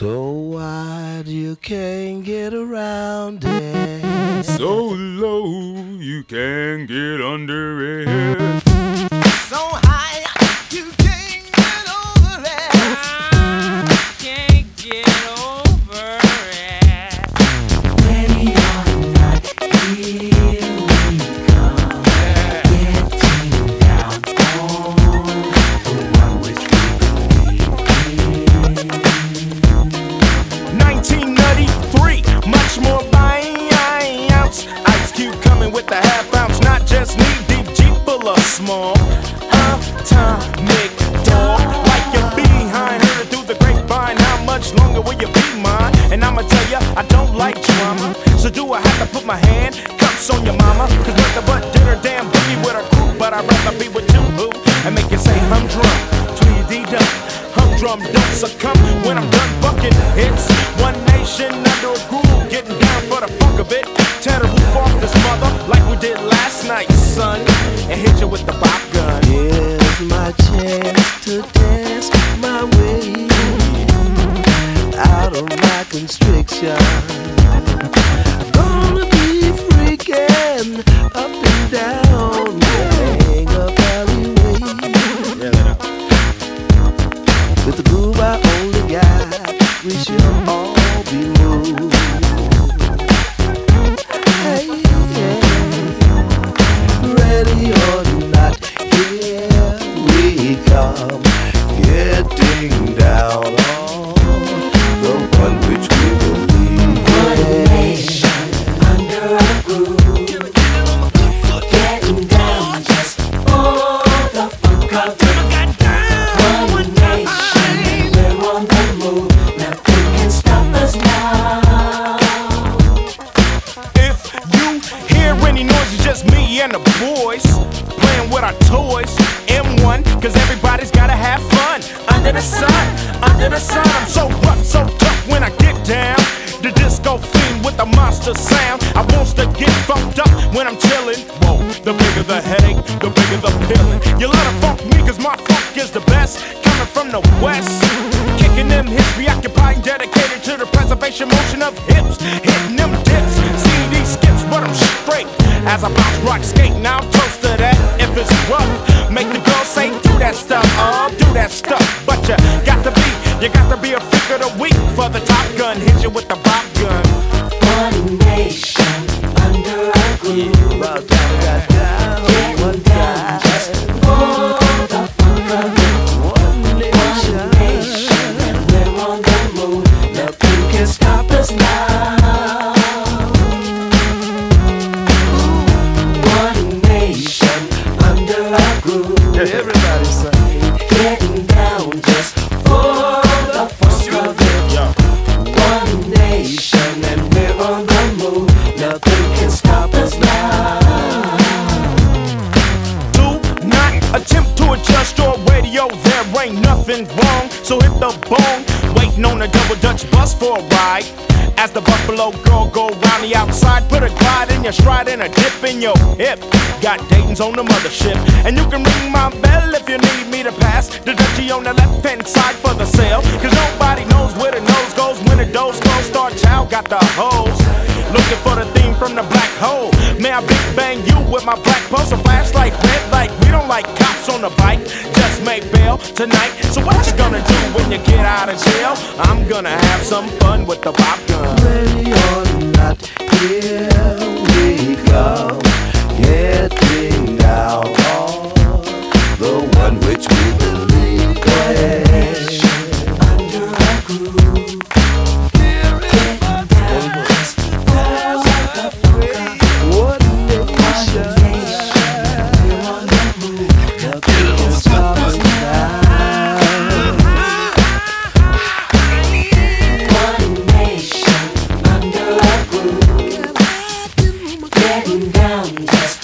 So wide you can't get around it. So low you can't get under it. So high you can't get over it. Can't get over it. Ready or not, here we come. Getting down on the one which we believe in. 1993, much more by ounce. Ice Cube coming with the half ounce, not just knee deep, Jeep full of small. Atomic dog, like your behind, heard it through the grapevine. How much longer will you be mine? And I'ma tell ya, I don't like drama. So do I have to put my hand cups on your mama? Cause nothing but did her damn boogie with her crew. But I'd rather be with you, boo, and make you say humdrum, tweedy-dum. Humdrum don't succumb when I'm done bucking. It's one nation under a groove, getting down for the funk of it. Tear the roof off this mother like we did last night, son, and hit you with the bop gun. Here's my chance to dance my way out of my constriction. Gonna be freaking up and down the hang up alleyway. With the groove I only got, we shall all be moved. Hey, yeah. Ready or not, here we come. Getting down on the one which we believe One in. nation under a groove. Getting down just for the funk of it. One nation, we're on the move. Nothing can stop us now. If you hear any noise, it's just me and the boys playing with our toys. M1, cause everybody's gotta have fun. Under the sun, under the sun. I'm so rough, so tough when I get down. The disco fiend with the monster sound. I wants to get funked up when I'm chillin'. Whoa, the bigger the headache, the bigger the feeling. You let it funk me cause my funk is the best. Coming from the west, kicking them hips, preoccupied, dedicated to the preservation motion of hips. Hitting them dips, CD skips, but I'm straight. As I bounce, rock, skate, now I'm toast to that. If it's rough, make the girl say, do that stuff, do that stuff. But you got to be a freak of the week for the Top Gun. Hit you with the bop gun. One nation under a groove. Getting down just for the funk of it. One nation, and we're on the move. Nothing can stop us now. One nation under a groove. Everybody sing. Getting down just for the funk of it. One nation, and we're on the move. Nothing can stop us now. Do not attempt to adjust your radio, there ain't nothing wrong. So hit the bone, waiting on a double Dutch bus for a ride. As the Buffalo girl go round the outside, put a glide in your stride and a dip in your hip. Got Dayton's on the mothership, and you can ring my bell if you need me to pass the Dutchie on the left hand side for the sale. Cause nobody knows where the nose goes when the doors close. Star Child got the hose, looking for the theme from the black hole. May I big bang you with my black poster flashlight, red light. We don't like cops on the bike, just make bail tonight. So what you gonna do when you get out of jail? I'm gonna have some fun with the pop gun. Ready or not, here we come. Getting down on the one which we believe in. Under a groove. Getting down just for the funk of it. One nation, We're on the move. Nothing can stop us now. One nation under a groove. Getting down just